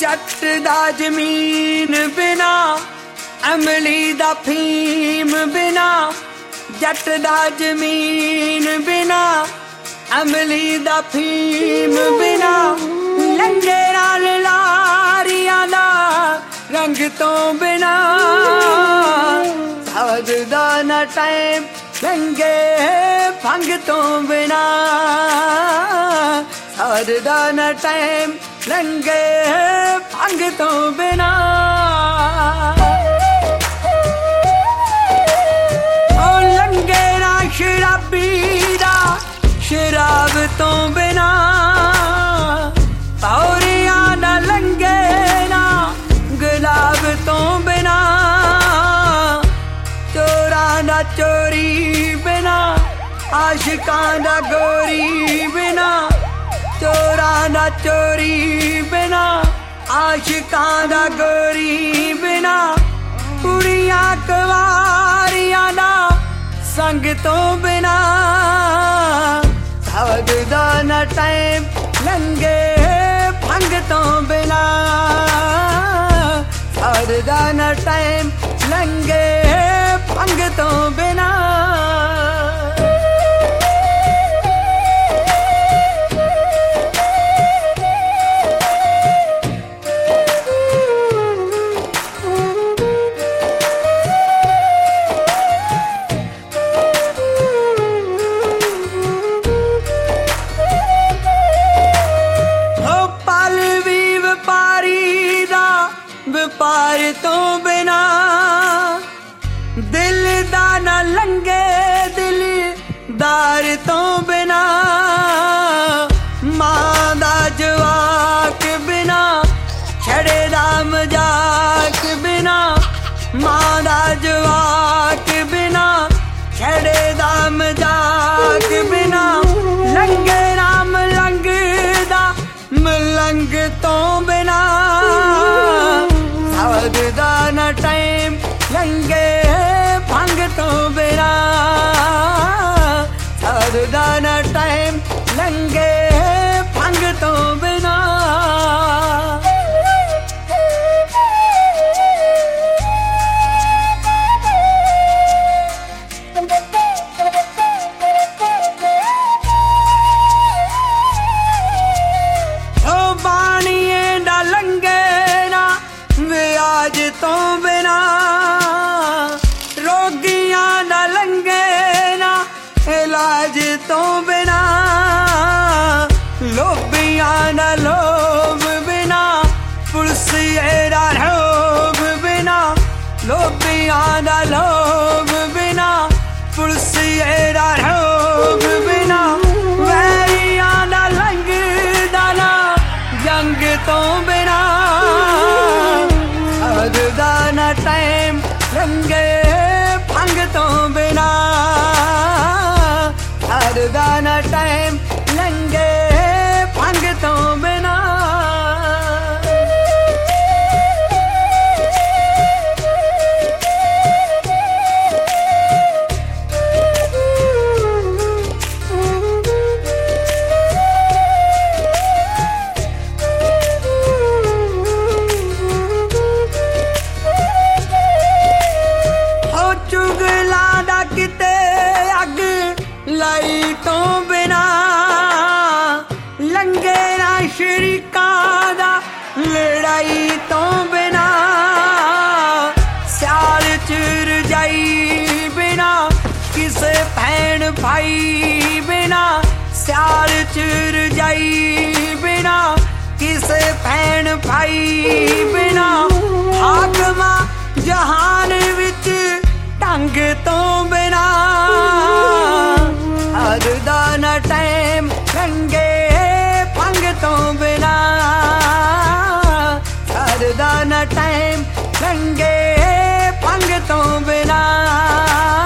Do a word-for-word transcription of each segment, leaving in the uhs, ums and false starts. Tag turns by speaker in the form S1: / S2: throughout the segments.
S1: जट दा जमीन बिना अमली दा फीम बिना जट दा जमीन बिना अमली दा फीम बिना लंगे नाल लारियां दा रंग तो बिना साध दा ना टाइम लंगे भंग तो बिना साध दा ना टाइम लंगे भंग तो बिना ओ लंगे ना शराबी दा शराब तो बिना पौरिया ना लंगे ना गुलाब तो बिना चोरा ना चोरी बिना आशिकां दा गोरी बिना चोरा ना चोरी बिना आशिकां दा गोरी बिना कुड़ियां कवारियां दा संग तो बिना साध दा ना टाइम लंगे भंग तो बिना साध दा ना टाइम लंगे भंग तो बिना व्यापार तो बिना दिल दा ना लंगे दिलदार तो बिना मां दा जवाक बिना छड़े दा मजाक बिना मां दा जवाक बिना छड़े दा मजाक बिना लंगे राम लंग दा मलंग तो बिना साध दा ना टाइम लंगे भंग तो बिना साध दा ना टाइम लंगे भंग तो बिना ओ बाणिए दा लंगे ना व्याज तो बिना रोगियां दा लंगे ना इलाज तो बिना लोभियां दा लोभ बिना पुलिस दा रोब बिना लोभियां दा लोभ बिना पुलिस दा रोब बिना वैरियां दा लंग दा ना जंग तो बिना साध दा ना टाइम लंगे भंग तो बिना साध दा ना टाइम लंगे भंग तो बिना लाई तो बिना लंगे ना शरीकां दा लड़ाई तो बिना स्याल च रजाई बिना किसे भैन भाई बिना स्याल च रजाई बिना किसे भैन भाई बिना हाकमा जहान विच ढंग तो बिना साध दा ना टाइम लंगे भंग तो बिना साध दा ना टाइम लंगे भंग तो बिना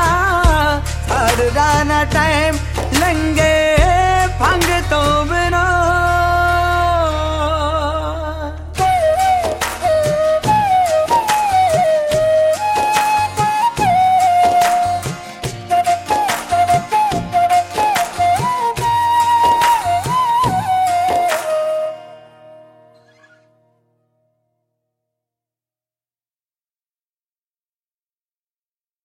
S1: साध दा ना टाइम लंगे भंग तो बिना